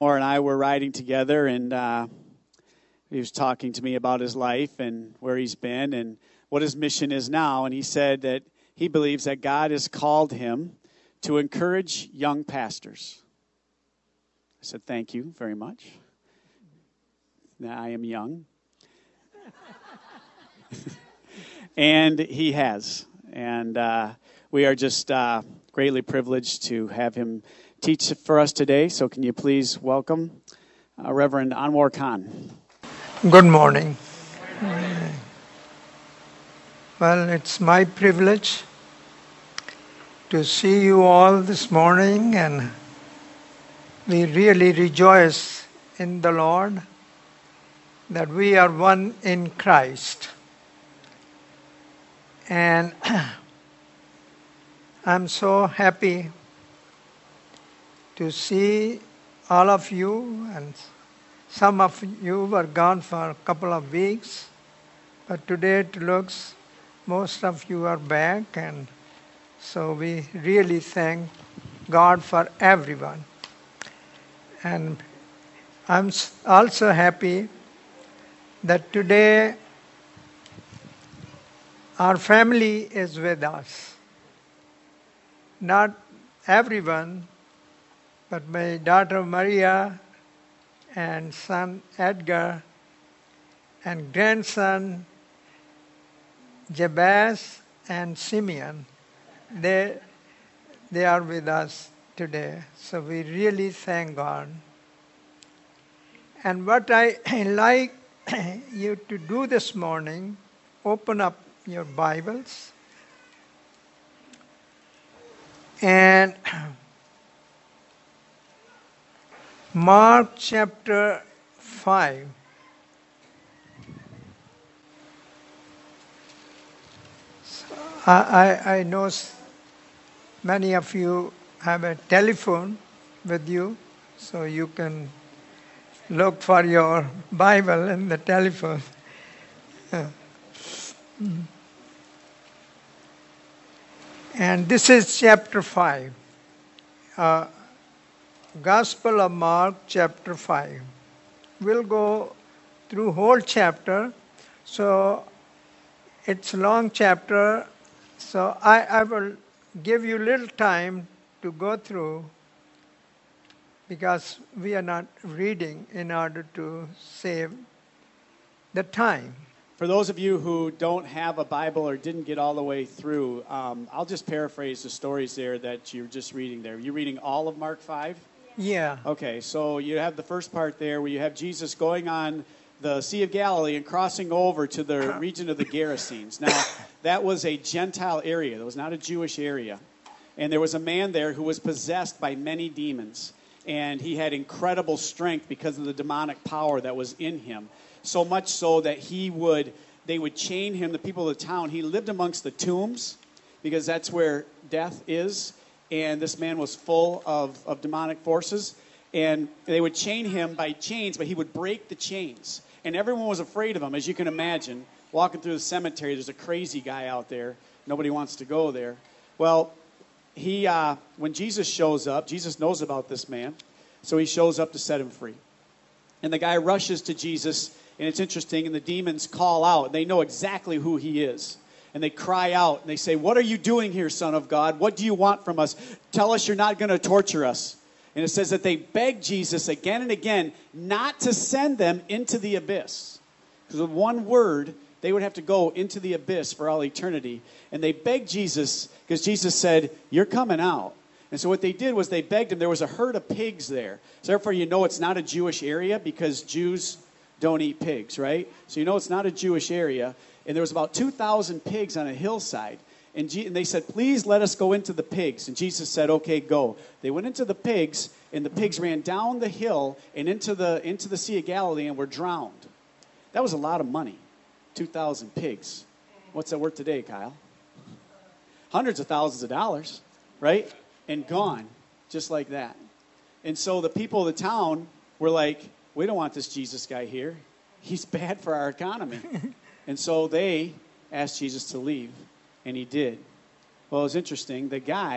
Moore and I were riding together, and he was talking to me about his life and where he's been and what his mission is now. And he said that he believes that God has called him to encourage young pastors. I said, thank you very much. Now, I am young. And he has. And we are just greatly privileged to have him teach for us today. So can you please welcome Reverend Anwar Khan. Good morning. Well, it's my privilege to see you all this morning, and we really rejoice in the Lord that we are one in Christ. And I'm so happy to see all of you, and some of you were gone for a couple of weeks, but today it looks most of you are back, and so we really thank God for everyone. And I'm also happy that today our family is with us. Not everyone, but my daughter Maria and son Edgar and grandson Jabez and Simeon, they are with us today. So we really thank God. And what I like you to do this morning, open up your Bibles and Mark chapter 5. So I know many of you have a telephone with you, so you can look for your Bible in the telephone. And this is chapter 5. Gospel of Mark, chapter 5. We'll go through whole chapter. So it's a long chapter. So I will give you little time to go through, because we are not reading in order to save the time. For those of you who don't have a Bible or didn't get all the way through, I'll just paraphrase the stories there that you're just reading there. You're reading all of Mark 5? Yeah. Okay, so you have the first part there where you have Jesus going on the Sea of Galilee and crossing over to the region of the Gerasenes. Now, that was a Gentile area. That was not a Jewish area. And there was a man there who was possessed by many demons. And he had incredible strength because of the demonic power that was in him. So much so that they would chain him, the people of the town. He lived amongst the tombs because that's where death is. And this man was full of demonic forces. And they would chain him by chains, but he would break the chains. And everyone was afraid of him, as you can imagine. Walking through the cemetery, there's a crazy guy out there. Nobody wants to go there. Well, when Jesus shows up, Jesus knows about this man. So he shows up to set him free. And the guy rushes to Jesus, and it's interesting, and the demons call out. They know exactly who he is. And they cry out, and they say, "What are you doing here, Son of God? What do you want from us? Tell us you're not going to torture us." And it says that they begged Jesus again and again not to send them into the abyss. Because with one word, they would have to go into the abyss for all eternity. And they begged Jesus, because Jesus said, "You're coming out." And so what they did was they begged him. There was a herd of pigs there. So therefore you know it's not a Jewish area, because Jews don't eat pigs, right? So you know it's not a Jewish area. And there was about 2,000 pigs on a hillside. And they said, "Please let us go into the pigs." And Jesus said, "Okay, go." They went into the pigs, and the pigs ran down the hill and into the Sea of Galilee and were drowned. That was a lot of money, 2,000 pigs. What's that worth today, Kyle? Hundreds of thousands of dollars, right? And gone, just like that. And so the people of the town were like, "We don't want this Jesus guy here. He's bad for our economy." And so they asked Jesus to leave, and he did. Well, it was interesting. The guy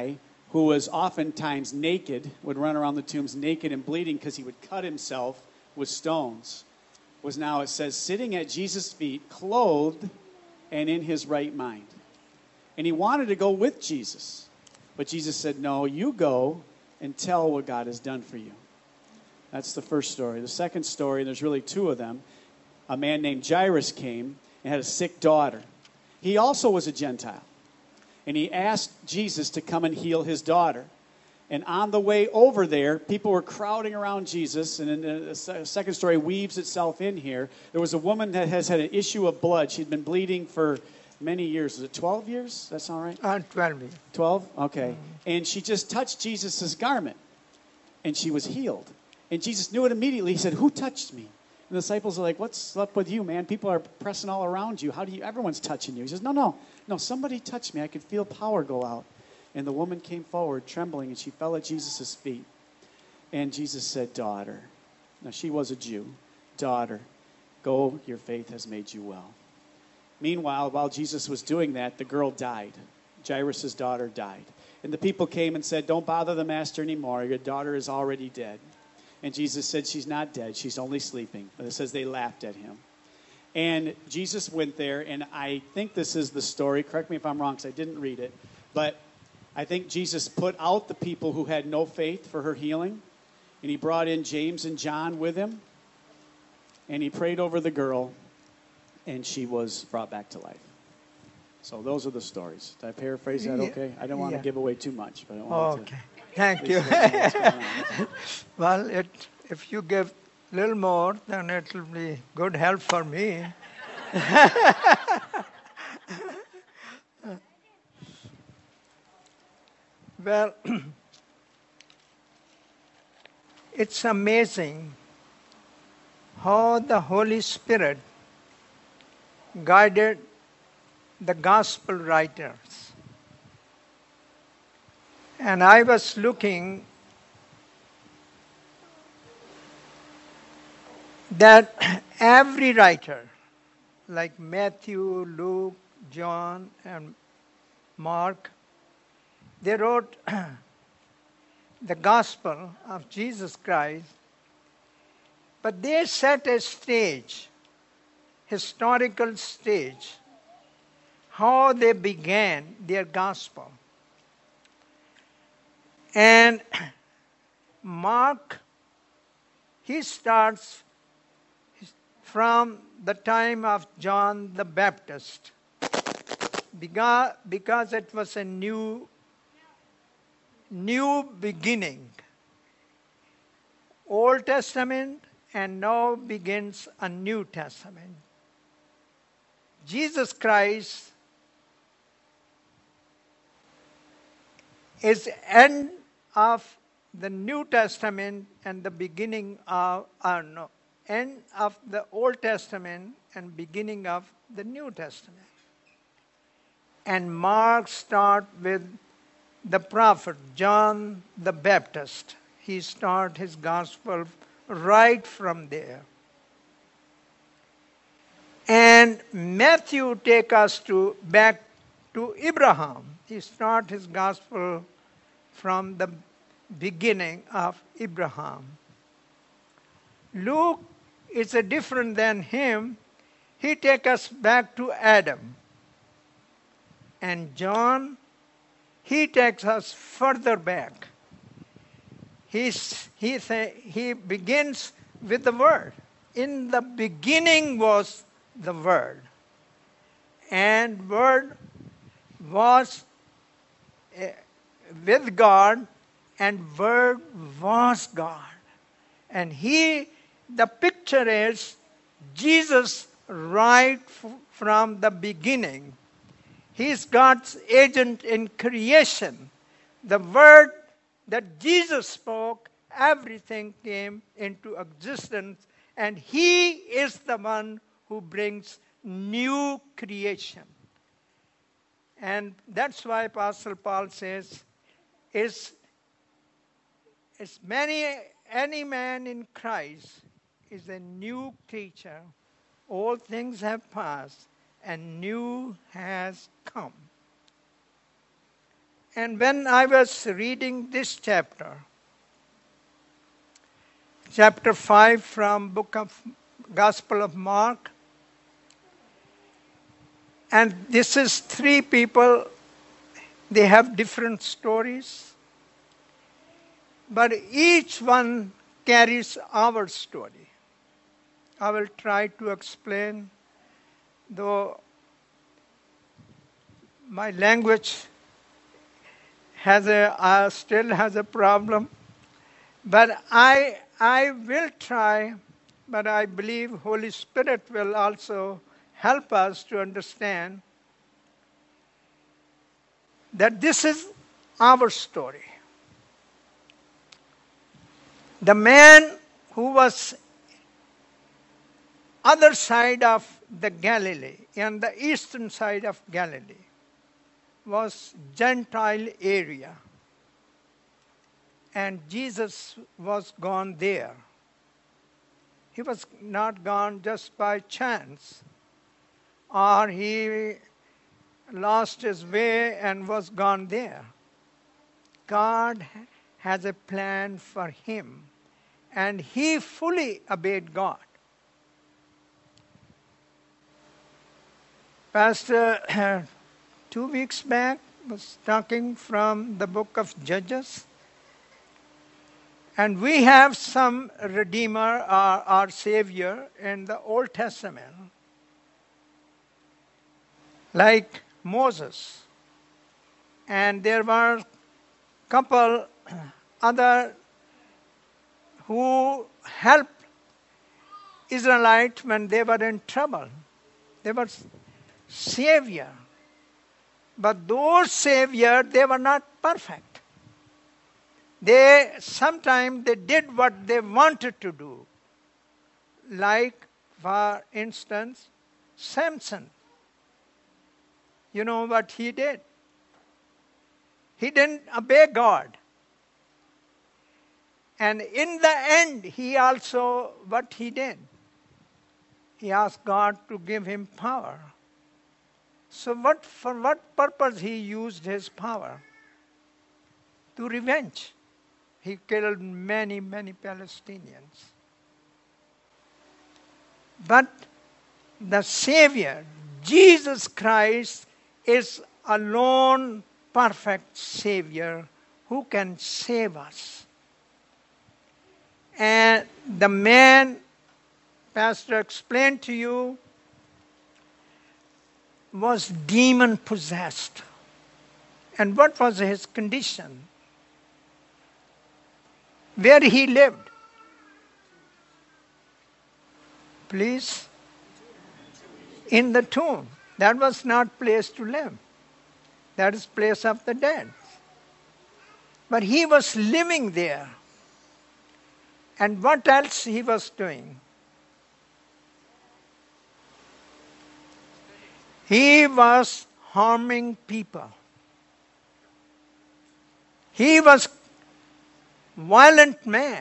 who was oftentimes naked, would run around the tombs naked and bleeding because he would cut himself with stones, was now, it says, sitting at Jesus' feet, clothed and in his right mind. And he wanted to go with Jesus. But Jesus said, no, you go and tell what God has done for you. That's the first story. The second story, and there's really two of them, a man named Jairus came and had a sick daughter. He also was a Gentile. And he asked Jesus to come and heal his daughter. And on the way over there, people were crowding around Jesus. And then the second story weaves itself in here. There was a woman that has had an issue of blood. She'd been bleeding for many years. Was it 12 years? That sound right? 12 years. 12? Okay. And she just touched Jesus' garment. And she was healed. And Jesus knew it immediately. He said, who touched me? And the disciples are like, what's up with you, man? People are pressing all around you. Everyone's touching you. He says, no, somebody touched me. I could feel power go out. And the woman came forward trembling, and she fell at Jesus' feet. And Jesus said, daughter. Now, she was a Jew. Daughter, go, your faith has made you well. Meanwhile, while Jesus was doing that, the girl died. Jairus' daughter died. And the people came and said, don't bother the master anymore. Your daughter is already dead. And Jesus said, she's not dead. She's only sleeping. But it says they laughed at him. And Jesus went there, and I think this is the story. Correct me if I'm wrong, because I didn't read it. But I think Jesus put out the people who had no faith for her healing. And he brought in James and John with him. And he prayed over the girl, and she was brought back to life. So those are the stories. Did I paraphrase that okay? I didn't want to give away too much. But I wanted to. Thank you. Well, if you give a little more, then it will be good help for me. Well, it's amazing how the Holy Spirit guided the gospel writers. And I was looking that every writer, like Matthew, Luke, John, and Mark, they wrote the gospel of Jesus Christ, but they set a stage, historical stage, how they began their gospel. And Mark, he starts from the time of John the Baptist, because it was a new beginning. Old Testament, and now begins a New Testament. Jesus Christ is end of the New Testament and the beginning of, end of the Old Testament and beginning of the New Testament. And Mark starts with the prophet John the Baptist. He starts his gospel right from there. And Matthew takes us back to Abraham. He starts his gospel from the beginning of Abraham. Luke is different than him. He takes us back to Adam. And John, he takes us further back. He begins with the Word. In the beginning was the Word. And Word was with God, and Word was God. And the picture is Jesus right from the beginning. He's God's agent in creation. The word that Jesus spoke, everything came into existence, and He is the one who brings new creation. And that's why Apostle Paul says, any man in Christ is a new creature. All things have passed, and new has come. And when I was reading this chapter 5 from book of Gospel of Mark, and this is three people, they have different stories, but each one carries our story. I will try to explain, though my language still has a problem, but I will try, but I believe Holy Spirit will also help us to understand that this is our story. The man who was other side of the Galilee, on the eastern side of Galilee, was Gentile area. And Jesus was gone there. He was not gone just by chance, or he lost his way and was gone there. God has a plan for him, and he fully obeyed God. Pastor 2 weeks back was talking from the book of Judges. And we have some Redeemer, our Savior, in the Old Testament, like Moses. And there were a couple other who helped Israelites when they were in trouble. They were Savior. But those Saviors, they were not perfect. Sometimes they did what they wanted to do. Like, for instance, Samson. You know what he did? He didn't obey God. And in the end, what he did? He asked God to give him power. So for what purpose he used his power? To revenge. He killed many, many Palestinians. But the Savior, Jesus Christ, is alone perfect Savior who can save us. And the man, Pastor explained to you, was demon possessed. And what was his condition? Where he lived? Please? In the tomb. That was not place to live. That is place of the dead. But he was living there. And what else he was doing? He was harming people. He was violent man.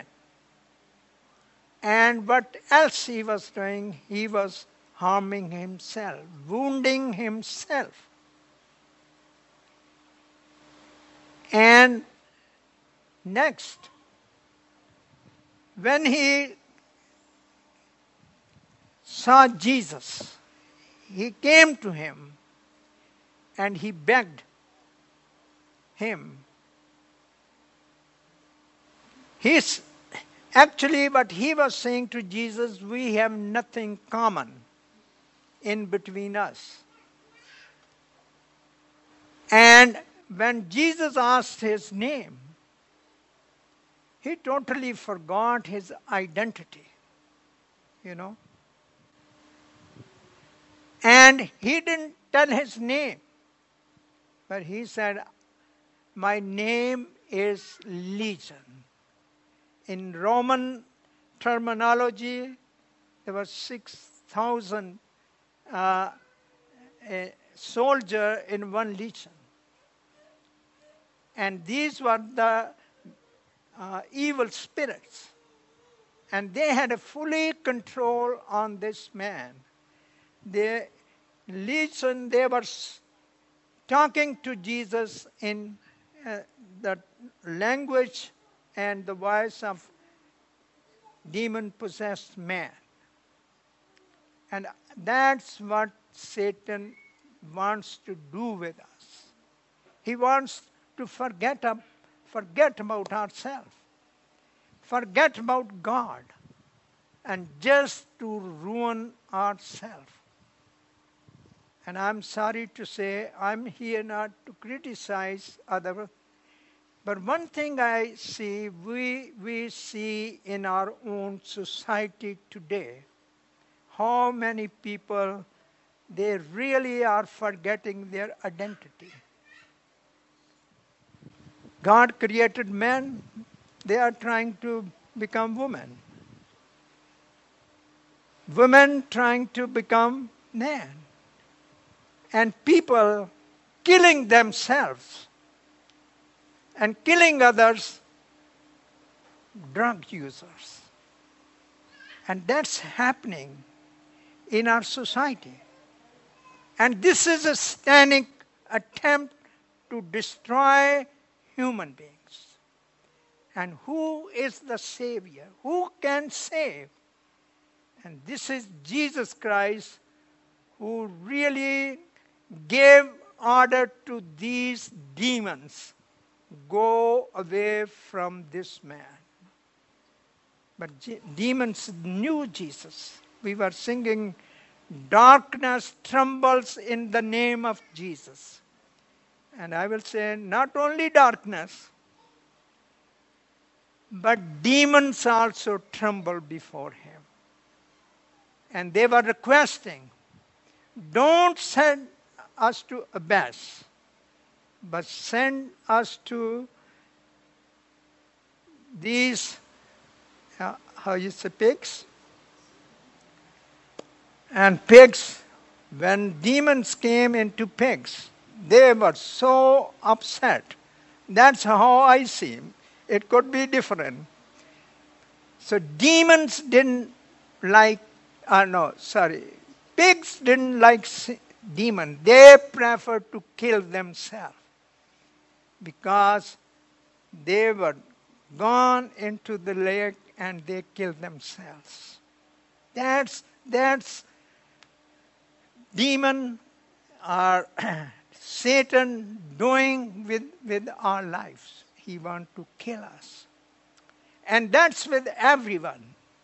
And what else he was doing? He was harming himself, wounding himself. And next, when he saw Jesus, he came to him and he begged him. Actually, what he was saying to Jesus, we have nothing common in between us. And when Jesus asked his name, he totally forgot his identity, And he didn't tell his name, but he said, my name is Legion. In Roman terminology, there were 6,000 soldiers in one legion. And these were the evil spirits. And they had a fully control on this man. They were talking to Jesus in the language and the voice of demon-possessed man. And that's what Satan wants to do with us. He wants to forget about ourselves, forget about God, and just to ruin ourselves. And I'm sorry to say, I'm here not to criticize others, but one thing I see, we see in our own society today, how many people, they really are forgetting their identity. God created men, they are trying to become women. Women trying to become men. And people killing themselves and killing others, drug users. And that's happening in our society. And this is a satanic attempt to destroy human beings. And who is the Savior? Who can save? And this is Jesus Christ, who really gave order to these demons, go away from this man. But demons knew Jesus. We were singing, darkness trembles in the name of Jesus. And I will say, not only darkness, but demons also tremble before him. And they were requesting, don't send us to abyss, but send us to these, how you say, pigs? And pigs, when demons came into pigs, they were so upset. That's how I see him. It could be different. So demons didn't like, pigs didn't like demons. They preferred to kill themselves because they were gone into the lake and they killed themselves. That's demon or Satan doing with our lives. He wants to kill us. And that's with everyone.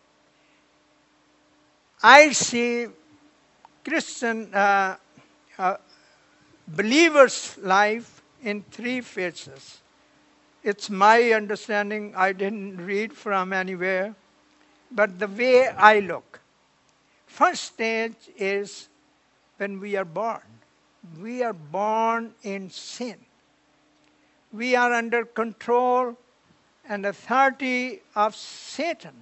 I see Christian believers' life in three phases. It's my understanding, I didn't read from anywhere, but the way I look. First stage is when we are born. We are born in sin. We are under control and authority of Satan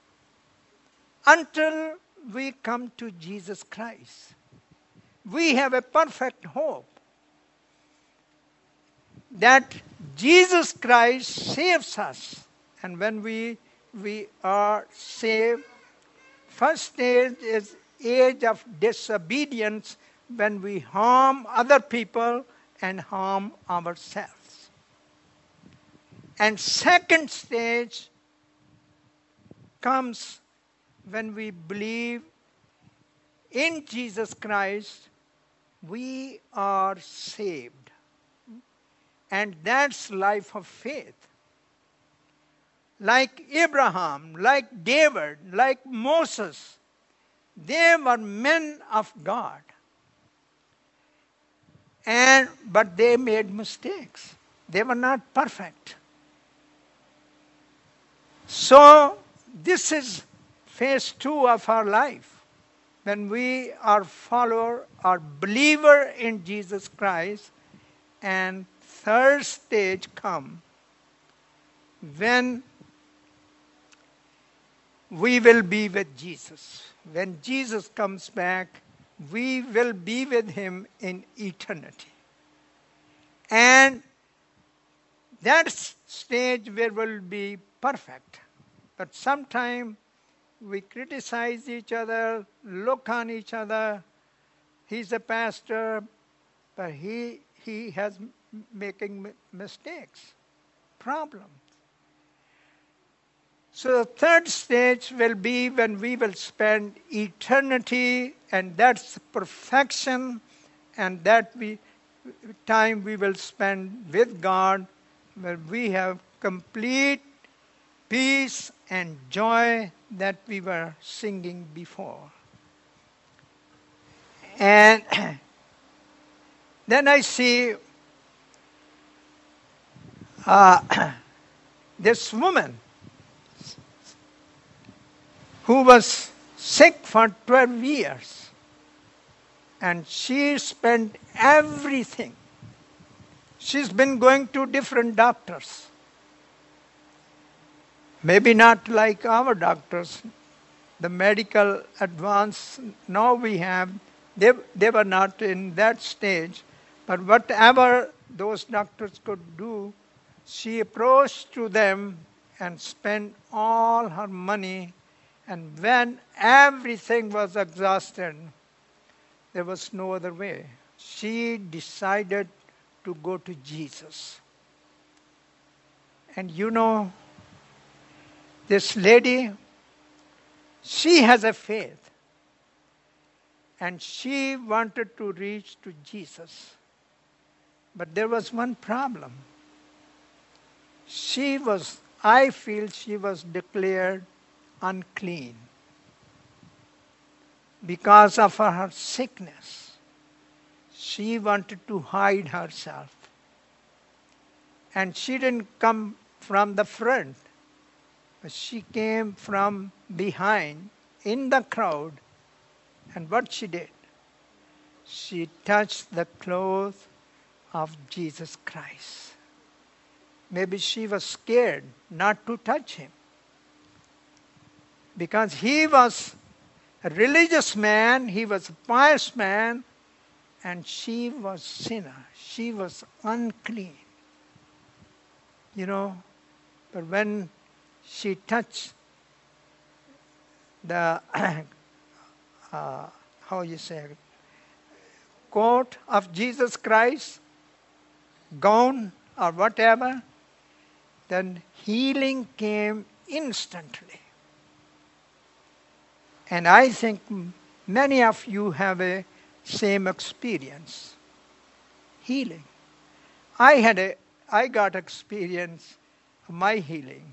until we come to Jesus Christ. We have a perfect hope that Jesus Christ saves us. And when we are saved, first stage is age of disobedience, when we harm other people and harm ourselves. And second stage comes when we believe in Jesus Christ, we are saved. And that's life of faith. Like Abraham, like David, like Moses, they were men of God. But they made mistakes. They were not perfect. So this is phase 2 of our life. When we are follower or believer in Jesus Christ, and third stage come when we will be with Jesus. When Jesus comes back, we will be with him in eternity. And that stage where we'll be perfect. But sometimes we criticize each other, look on each other. He's a pastor, but he has making mistakes, problems. So the third stage will be when we will spend eternity, and that's perfection, and that time we will spend with God, where we have complete peace and joy that we were singing before. And then I see this woman who was sick for 12 years. And she spent everything. She's been going to different doctors. Maybe not like our doctors. The medical advance now we have, they were not in that stage. But whatever those doctors could do, she approached to them and spent all her money. And when everything was exhausted, there was no other way. She decided to go to Jesus. And you know, this lady, she has a faith. And she wanted to reach to Jesus. But there was one problem. I feel she was declared unclean because of her sickness. She wanted to hide herself. And she didn't come from the front, but she came from behind in the crowd. And what she did? She touched the clothes of Jesus Christ. Maybe she was scared not to touch him, because he was a religious man, he was a pious man, and she was sinner. She was unclean. You know, but when she touched the, coat of Jesus Christ, gown or whatever, then healing came instantly. And I think many of you have a same experience. Healing. I got experience of my healing.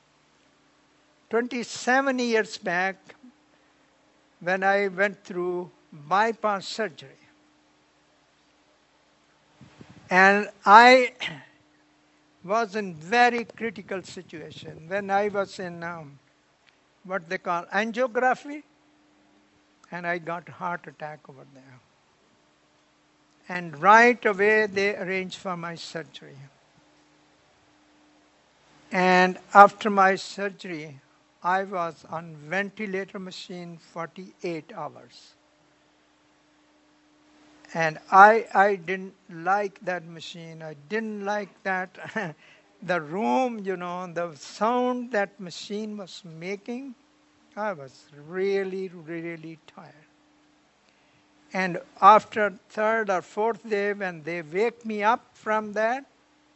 27 years back, when I went through bypass surgery. And I was in very critical situation. When I was in what they call angiography, and I got heart attack over there. And right away they arranged for my surgery. And after my surgery, I was on ventilator machine 48 hours. And I didn't like that machine. I didn't like that the room, you know, the sound that machine was making. I was really, really tired. And after third or fourth day, when they wake me up from that,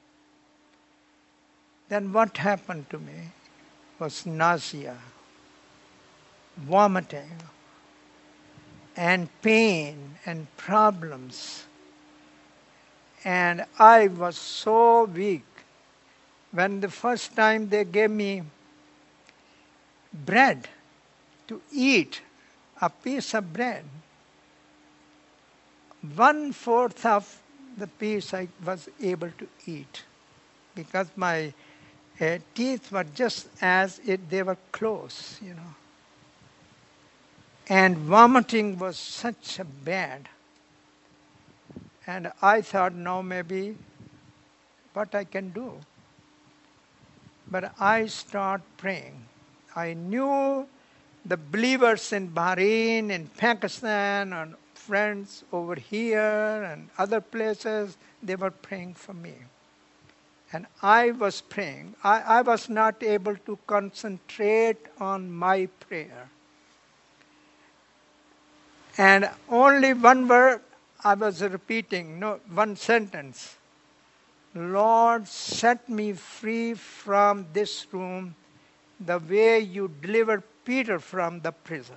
then what happened to me was nausea, vomiting, and pain and problems. And I was so weak. When the first time they gave me bread to eat, a piece of bread, 1/4 of the piece I was able to eat, because my teeth were just as if they were close, you know. And vomiting was such a bad. And I thought, no, maybe what I can do. But I started praying. I knew the believers in Bahrain, in Pakistan, and friends over here and other places, they were praying for me. And I was praying. I was not able to concentrate on my prayer. And only one word I was repeating, no, one sentence. Lord, set me free from this room the way you delivered Peter from the prison.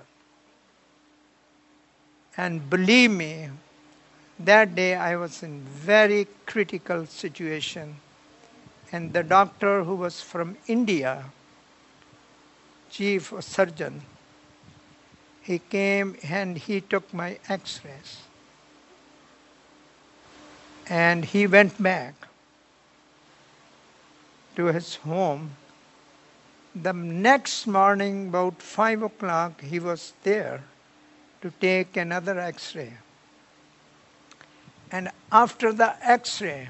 And believe me, that day I was in very critical situation. And the doctor who was from India, chief surgeon, he came and he took my x-rays. And he went back to his home. The next morning, about 5 o'clock, he was there to take another x-ray. And after the x-ray,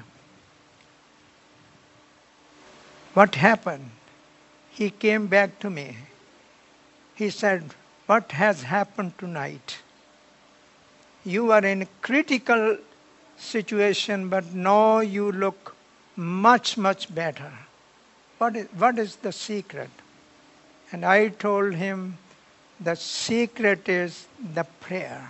what happened? He came back to me. He said, "What has happened tonight? You are in a critical situation, but now you look much, much better. What is the secret?" And I told him, the secret is the prayer.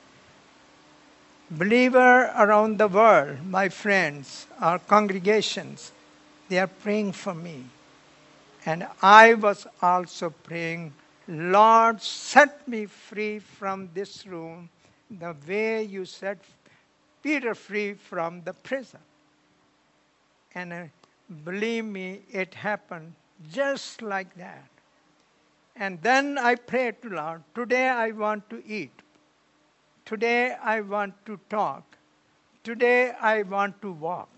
Believers around the world, my friends, our congregations, they are praying for me. And I was also praying, Lord, set me free from this room the way you set Peter free from the prison. And believe me, it happened just like that. And then I prayed to Lord, today I want to eat. Today I want to talk. Today I want to walk.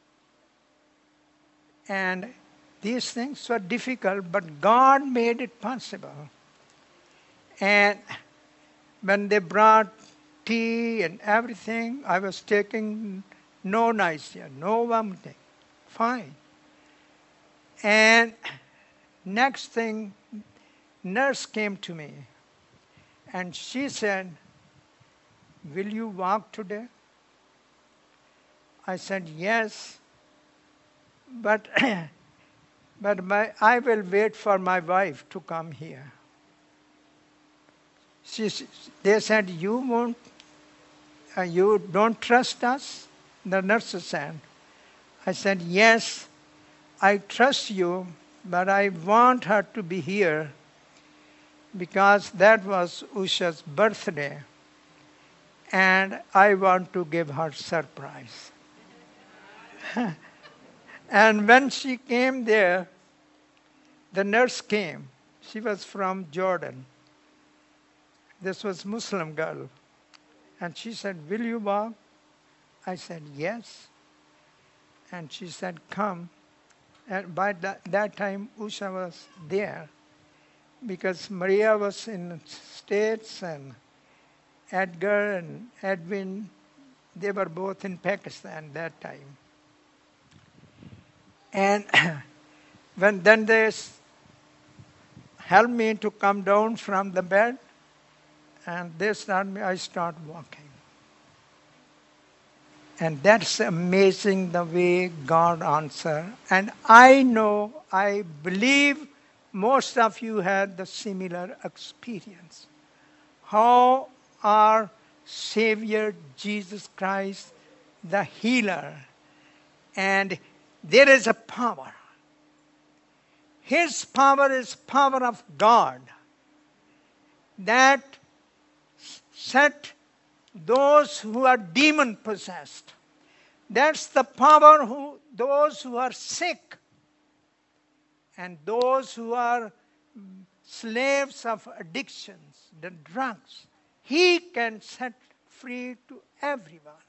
And these things were difficult, but God made it possible. And when they brought tea and everything, I was taking no nausea, no vomiting. Fine. And next thing, nurse came to me and she said, "Will you walk today?" I said, "Yes, but I will wait for my wife to come here." They said, "You don't trust us?" The nurse said. I said, "Yes, I trust you, but I want her to be here because that was Usha's birthday, and I want to give her surprise." And when she came there, the nurse came. She was from Jordan. This was Muslim girl. And she said, "Will you walk?" I said, "Yes." And she said, "Come." And by that time, Usha was there because Maria was in the States and Edgar and Edwin, they were both in Pakistan that time. And then they helped me to come down from the bed, and I start walking. And that's amazing the way God answers. And I know, I believe most of you had the similar experience. How our Savior Jesus Christ, the healer, and there is a power. His power is power of God that set those who are demon possessed. That's the power those who are sick and those who are slaves of addictions, the drugs. He can set free to everyone.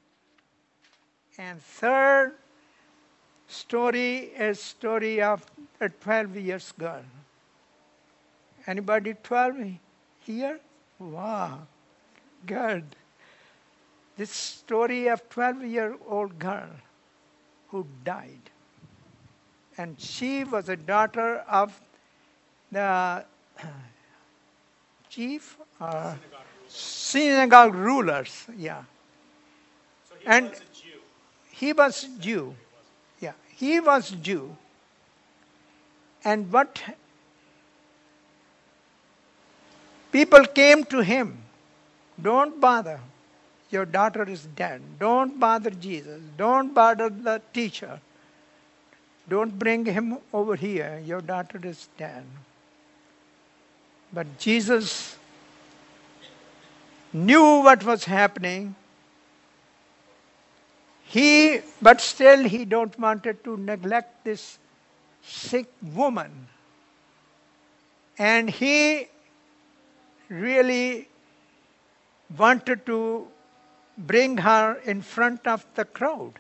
And third story is story of a 12 years girl. Anybody 12 here? Wow, good. This story of 12-year-old girl who died. And she was a daughter of the chief synagogue rulers. Yeah. So and was a Jew. He was Jew. Yeah, he was Jew. And what people came to him, "Don't bother. your daughter is dead. Don't bother Jesus. Don't bother the teacher. Don't bring him over here. Your daughter is dead. But Jesus knew what was happening. But still he don't wanted to neglect this sick woman. And he really wanted to bring her in front of the crowd.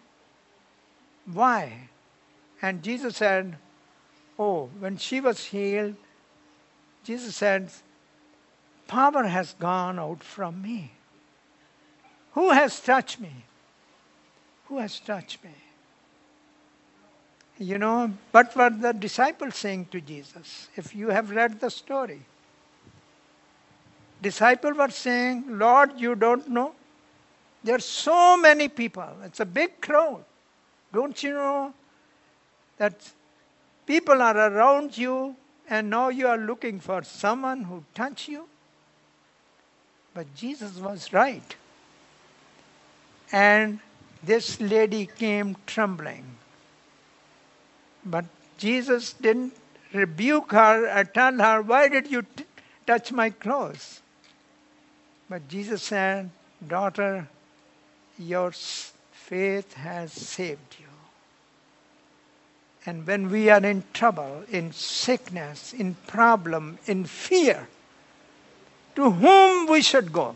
Why? And Jesus said, oh, when she was healed, Jesus said, power has gone out from me. Who has touched me? Who has touched me? You know, what were the disciples saying to Jesus? If you have read the story. Disciples were saying, Lord, you don't know? There are so many people. It's a big crowd. Don't you know that people are around you and now you are looking for someone who touch you? But Jesus was right. And this lady came trembling. But Jesus didn't rebuke her or tell her, why did you touch my clothes? But Jesus said, daughter, your faith has saved you. And when we are in trouble, in sickness, in problem, in fear, to whom we should go?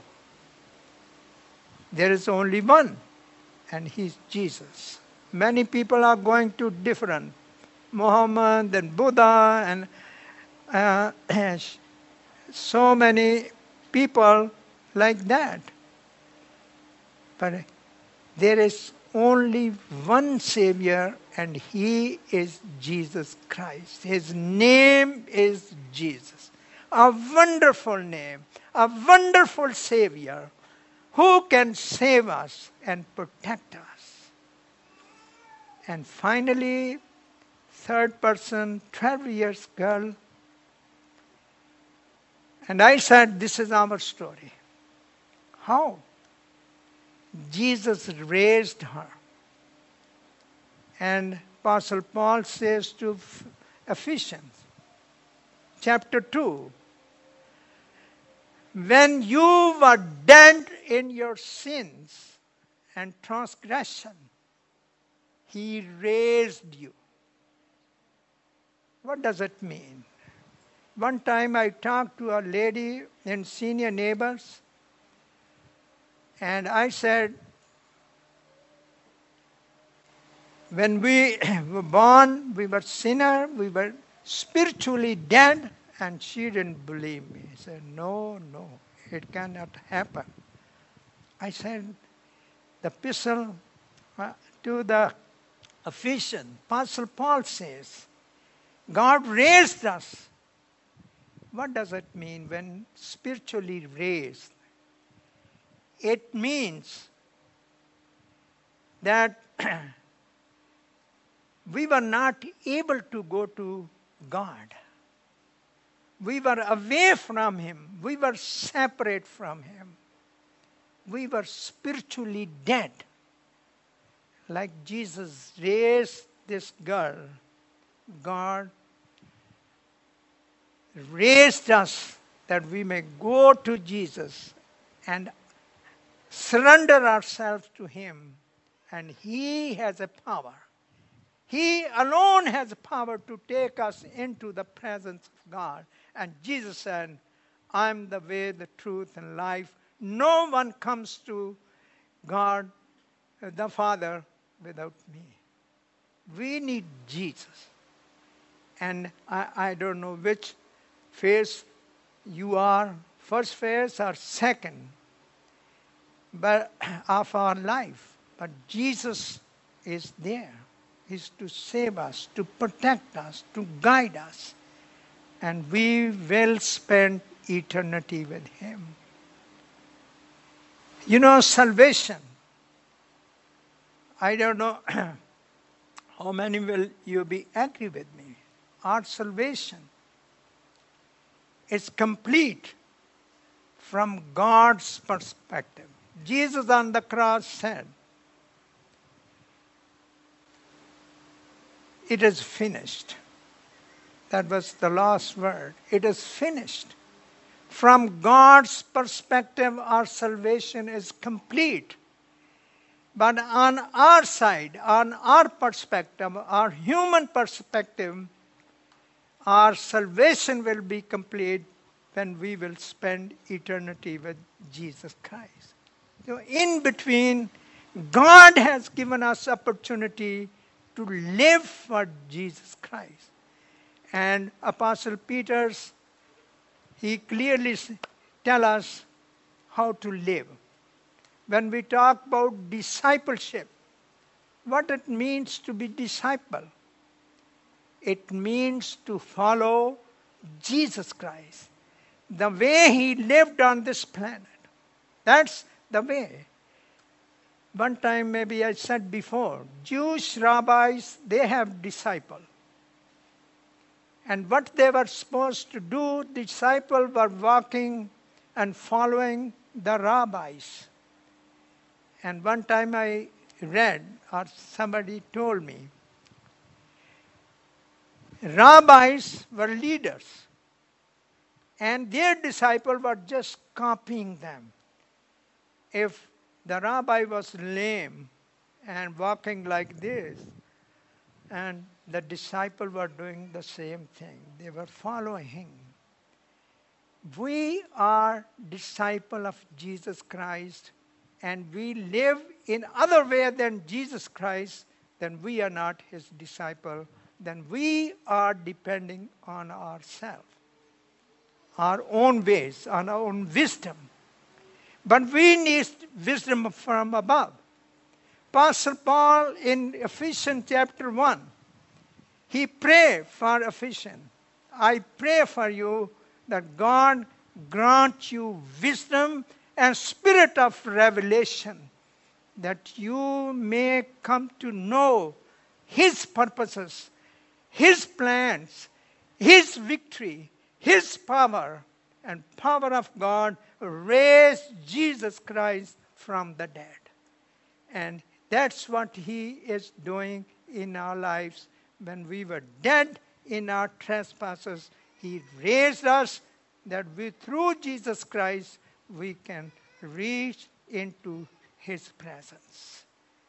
There is only one, and he's Jesus. Many people are going to different, Muhammad and Buddha and so many people like that. But there is only one Savior, and he is Jesus Christ. His name is Jesus. A wonderful name, a wonderful Savior who can save us and protect us. And finally, third person, 12 years girl. And I said, this is our story. How? Jesus raised her. And Apostle Paul says to Ephesians, chapter 2, when you were dead in your sins and transgression, he raised you. What does it mean? One time I talked to a lady in Senior Neighbors, and I said, when we were born, we were sinners, we were spiritually dead, and she didn't believe me. She said, no, it cannot happen. I said, the epistle to the Ephesians, Apostle Paul says, God raised us. What does it mean when spiritually raised? It means that we were not able to go to God. We were away from him. We were separate from him. We were spiritually dead. Like Jesus raised this girl, God raised us that we may go to Jesus and surrender ourselves to him. And he has a power. He alone has power to take us into the presence of God. And Jesus said, I'm the way, the truth, and life. No one comes to God, the Father, without me. We need Jesus. And I don't know which phase you are, first phase or second, but of our life. But Jesus is there. He's to save us, to protect us, to guide us. And we will spend eternity with him. You know, salvation. I don't know how many will you be angry with me. Our salvation is complete from God's perspective. Jesus on the cross said, "It is finished." That was the last word. It is finished. From God's perspective, our salvation is complete. But on our side, on our perspective, our human perspective, our salvation will be complete when we will spend eternity with Jesus Christ. So in between, God has given us opportunity to live for Jesus Christ. And Apostle Peter, he clearly tells us how to live. When we talk about discipleship, what it means to be disciple, it means to follow Jesus Christ. The way he lived on this planet. That's the way. One time maybe I said before, Jewish rabbis, they have disciples. And what they were supposed to do, disciples were walking and following the rabbis. And one time I read, or somebody told me, rabbis were leaders. And their disciples were just copying them. If the rabbi was lame and walking like this, and the disciples were doing the same thing. They were following him. We are disciples of Jesus Christ, and we live in other way than Jesus Christ, then we are not his disciple. Then we are depending on ourselves, our own ways, on our own wisdom. But we need wisdom from above. Apostle Paul in Ephesians chapter 1, he prayed for Ephesians. I pray for you that God grant you wisdom and spirit of revelation, that you may come to know his purposes, his plans, his victory, his power, and power of God raised Jesus Christ from the dead. And that's what he is doing in our lives. When we were dead in our trespasses, he raised us, that we, through Jesus Christ, we can reach into his presence.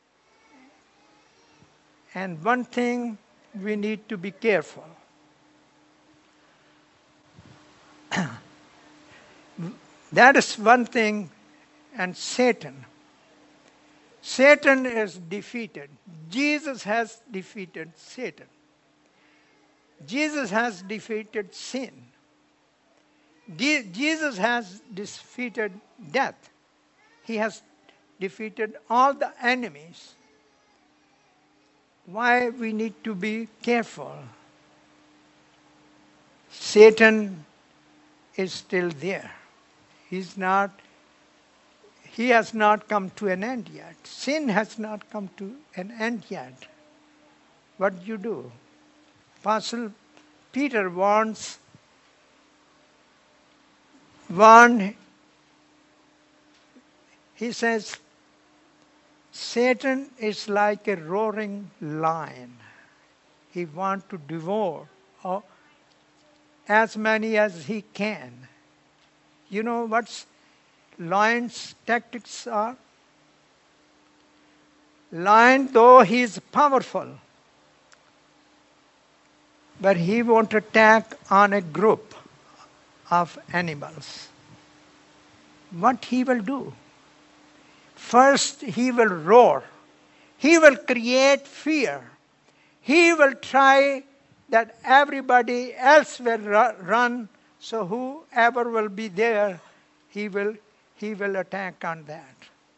And one thing we need to be careful. That is one thing. And Satan is defeated. Jesus has defeated Satan. Jesus has defeated sin. Jesus has defeated death. He has defeated all the enemies. Why we need to be careful? Satan is still there. He has not come to an end yet. Sin has not come to an end yet. What do you do? Apostle Peter warned, he says, Satan is like a roaring lion. He wants to devour as many as he can. You know what lion's tactics are? Lion, though he is powerful, but he won't attack on a group of animals. What he will do? First, he will roar. He will create fear. He will try that everybody else will run, so whoever will be there, he will attack on that.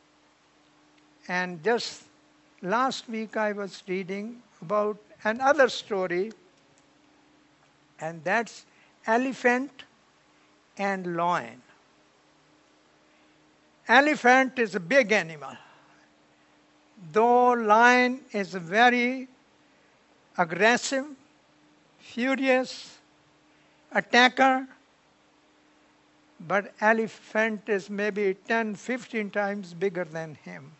And just last week I was reading about another story, and that's elephant and lion. Elephant is a big animal. Though lion is very aggressive, furious, attacker, but elephant is maybe 10, 15 times bigger than him.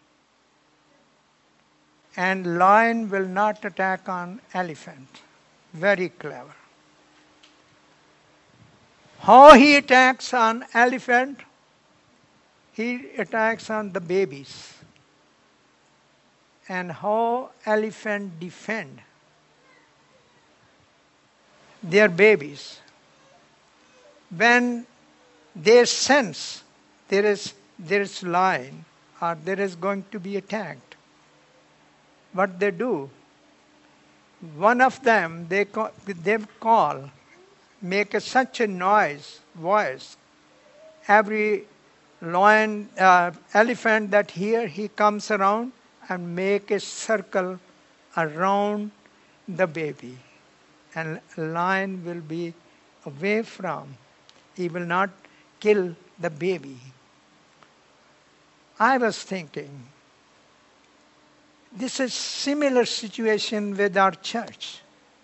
And lion will not attack on elephant. Very clever. How he attacks on elephant? He attacks on the babies. And how elephant defend their babies. When they sense there is lion or there is going to be attacked, what they do? One of them they call, make such a voice. Every lion, elephant that he comes around and make a circle around the baby, and lion will be away from. He will not kill the baby. I was thinking, this is similar situation with our church.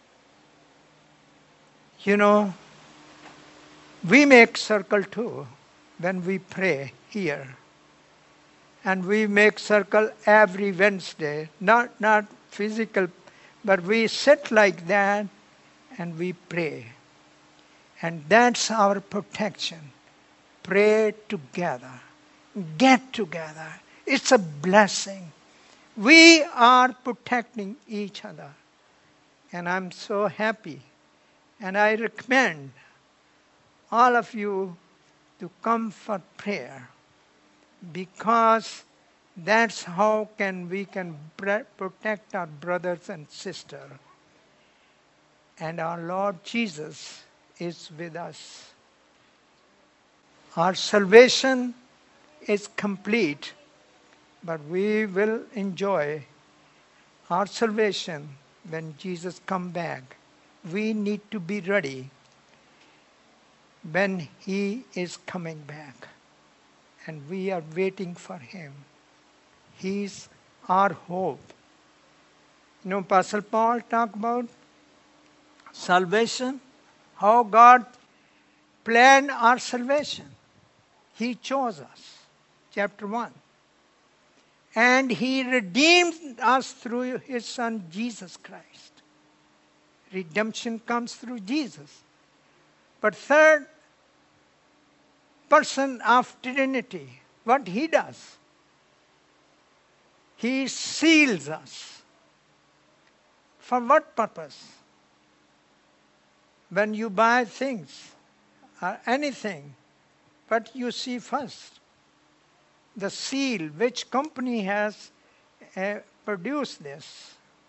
You know, we make circle too when we pray here. And we make circle every Wednesday, not physical, but we sit like that and we pray. And that's our protection. Pray together. Get together. It's a blessing. We are protecting each other. And I'm so happy. And I recommend all of you to come for prayer, because that's how we can protect our brothers and sisters. And our Lord Jesus is with us. Our salvation is complete, but we will enjoy our salvation when Jesus comes back. We need to be ready when He is coming back. And we are waiting for Him. He's our hope. You know, Apostle Paul talked about salvation, how God planned our salvation. He chose us, chapter 1. And He redeemed us through His Son, Jesus Christ. Redemption comes through Jesus. But third person of Trinity, what He does? He seals us. For what purpose? When you buy things or anything, what you see first? The seal, which company has produced this.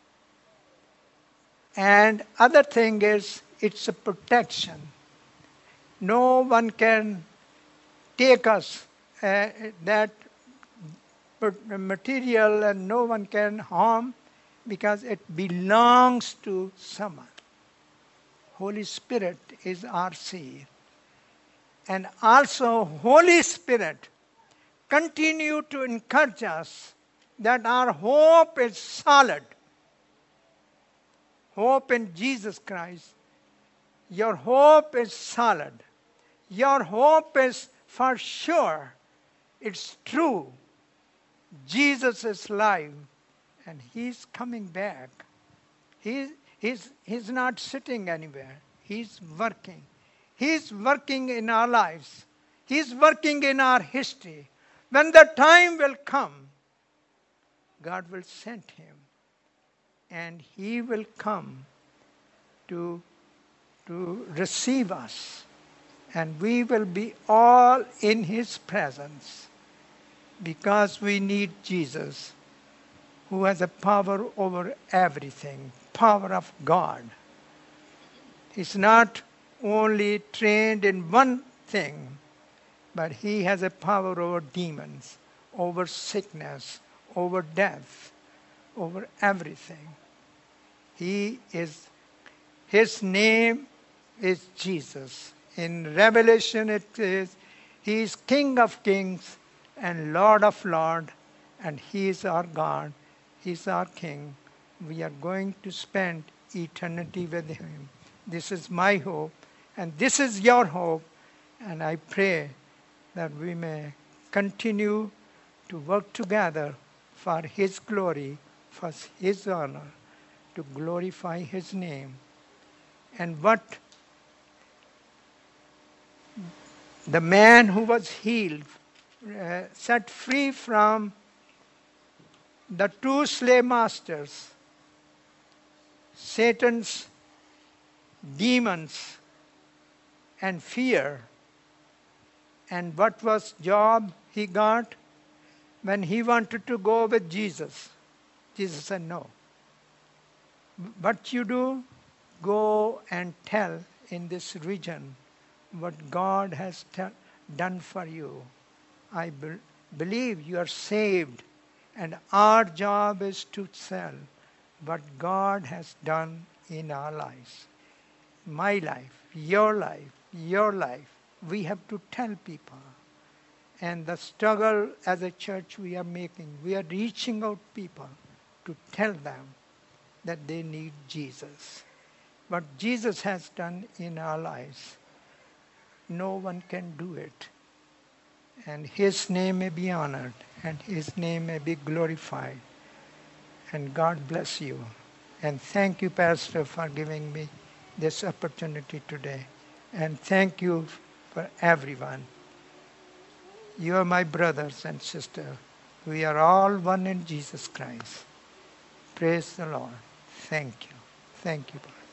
And other thing is, it's a protection. No one can take us that material, and no one can harm, because it belongs to someone. Holy Spirit is our seal. And also Holy Spirit continue to encourage us that our hope is solid. Hope in Jesus Christ. Your hope is solid. Your hope is for sure. It's true. Jesus is alive and He's coming back. He's not sitting anywhere. He's working. He's working in our lives. He's working in our history. When the time will come, God will send Him. And He will come to receive us. And we will be all in His presence, because we need Jesus, who has a power over everything, power of God. He's not only trained in one thing, but He has a power over demons, over sickness, over death, over everything. His name is Jesus. In Revelation it says, He is King of kings and Lord of lords, and He is our God. He is our King. We are going to spend eternity with Him. This is my hope, and this is your hope. And I pray that we may continue to work together for His glory, for His honor, to glorify His name. And what the man who was healed, set free from the two slave masters, Satan's demons and fear. And what was job he got? When he wanted to go with Jesus, Jesus said, no. What you do, go and tell in this region what God has done for you. I believe you are saved, and our job is to tell what God has done in our lives. My life, your life, your life. We have to tell people. And the struggle as a church we are making, we are reaching out people to tell them that they need Jesus. What Jesus has done in our lives, no one can do it. And His name may be honored, and His name may be glorified. And God bless you. And thank you, Pastor, for giving me this opportunity today. And thank you for everyone. You are my brothers and sisters. We are all one in Jesus Christ. Praise the Lord. Thank you. Thank you.